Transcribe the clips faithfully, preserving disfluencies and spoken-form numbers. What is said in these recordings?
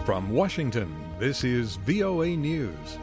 From Washington, this is V O A News.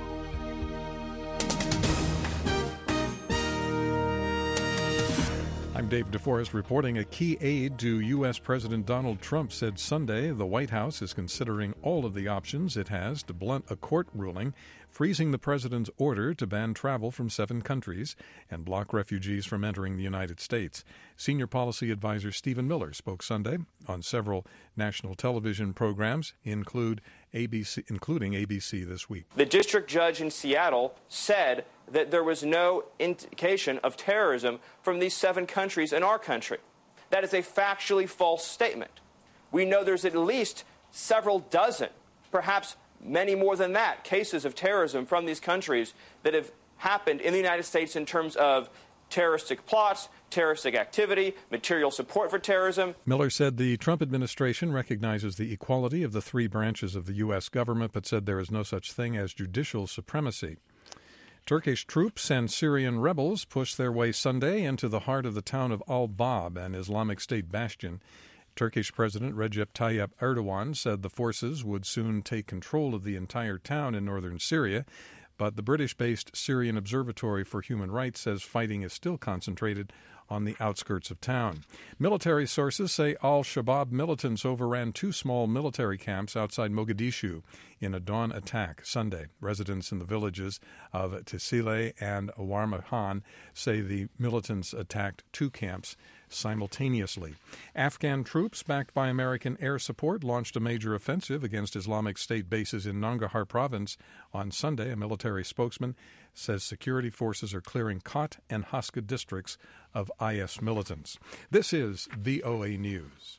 I'm Dave DeForest reporting. A key aide to U S. President Donald Trump said Sunday the White House is considering all of the options it has to blunt a court ruling freezing the president's order to ban travel from seven countries and block refugees from entering the United States. Senior policy advisor Stephen Miller spoke Sunday on several national television programs, include A B C, including A B C This Week. The district judge in Seattle said that there was no indication of terrorism from these seven countries in our country. That is a factually false statement. We know there's at least several dozen, perhaps many more than that, cases of terrorism from these countries that have happened in the United States in terms of terroristic plots, terroristic activity, material support for terrorism. Miller said the Trump administration recognizes the equality of the three branches of the U S government, but said there is no such thing as judicial supremacy. Turkish troops and Syrian rebels pushed their way Sunday into the heart of the town of Al-Bab, an Islamic State bastion. Turkish President Recep Tayyip Erdogan said the forces would soon take control of the entire town in northern Syria, but the British-based Syrian Observatory for Human Rights says fighting is still concentrated on the outskirts of town. Military sources say al-Shabaab militants overran two small military camps outside Mogadishu in a dawn attack Sunday. Residents in the villages of Tisile and Warmahan say the militants attacked two camps simultaneously. Afghan troops, backed by American air support, launched a major offensive against Islamic State bases in Nangarhar province on Sunday. A military spokesman says security forces are clearing Khat and Haska districts of I S militants. This is V O A News.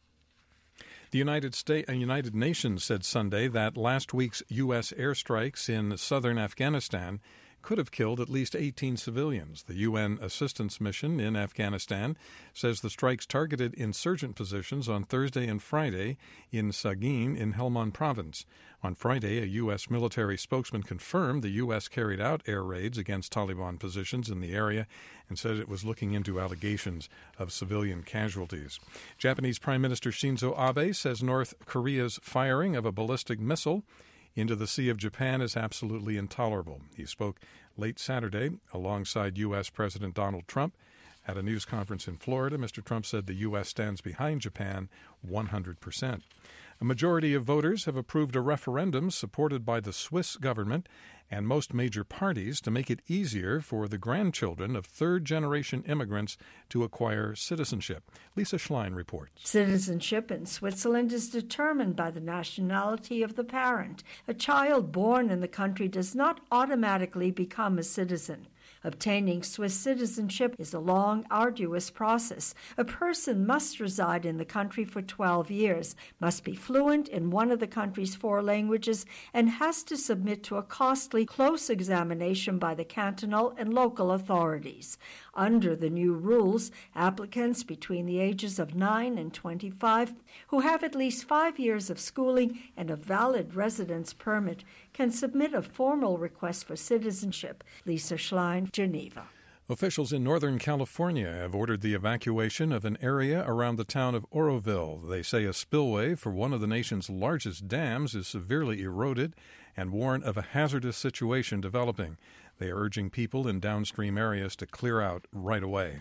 The United States, uh, United Nations said Sunday that last week's U S airstrikes in southern Afghanistan could have killed at least eighteen civilians. The U N assistance mission in Afghanistan says the strikes targeted insurgent positions on Thursday and Friday in Sagin in Helmand province. On Friday, a U S military spokesman confirmed the U S carried out air raids against Taliban positions in the area and said it was looking into allegations of civilian casualties. Japanese Prime Minister Shinzo Abe says North Korea's firing of a ballistic missile into the Sea of Japan is absolutely intolerable. He spoke late Saturday alongside U S. President Donald Trump at a news conference in Florida. Mister Trump said the U S stands behind Japan one hundred percent. A majority of voters have approved a referendum supported by the Swiss government and most major parties to make it easier for the grandchildren of third-generation immigrants to acquire citizenship. Lisa Schlein reports. Citizenship in Switzerland is determined by the nationality of the parent. A child born in the country does not automatically become a citizen. Obtaining Swiss citizenship is a long, arduous process. A person must reside in the country for twelve years, must be fluent in one of the country's four languages, and has to submit to a costly, close examination by the cantonal and local authorities. Under the new rules, applicants between the ages of nine and twenty-five who have at least five years of schooling and a valid residence permit can submit a formal request for citizenship. Lisa Schlein, Geneva. Officials in Northern California have ordered the evacuation of an area around the town of Oroville. They say a spillway for one of the nation's largest dams is severely eroded and warn of a hazardous situation developing. They are urging people in downstream areas to clear out right away.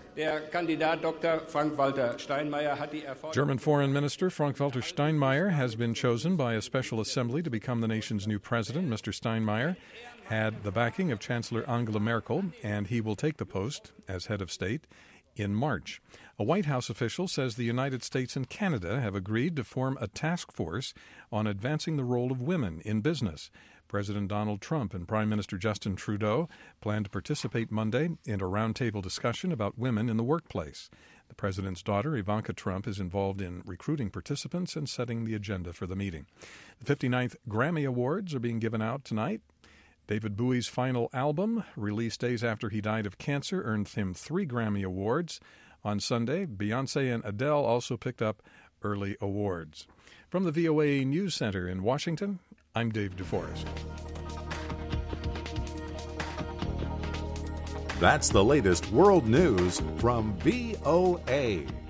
German Foreign Minister Frank-Walter Steinmeier has been chosen by a special assembly to become the nation's new president. Mister Steinmeier had the backing of Chancellor Angela Merkel, and he will take the post as head of state in March. A White House official says the United States and Canada have agreed to form a task force on advancing the role of women in business. President Donald Trump and Prime Minister Justin Trudeau plan to participate Monday in a roundtable discussion about women in the workplace. The president's daughter, Ivanka Trump, is involved in recruiting participants and setting the agenda for the meeting. The fifty-ninth Grammy Awards are being given out tonight. David Bowie's final album, released days after he died of cancer, earned him three Grammy Awards. On Sunday, Beyoncé and Adele also picked up early awards. From the V O A News Center in Washington, I'm Dave DeForest. That's the latest world news from V O A.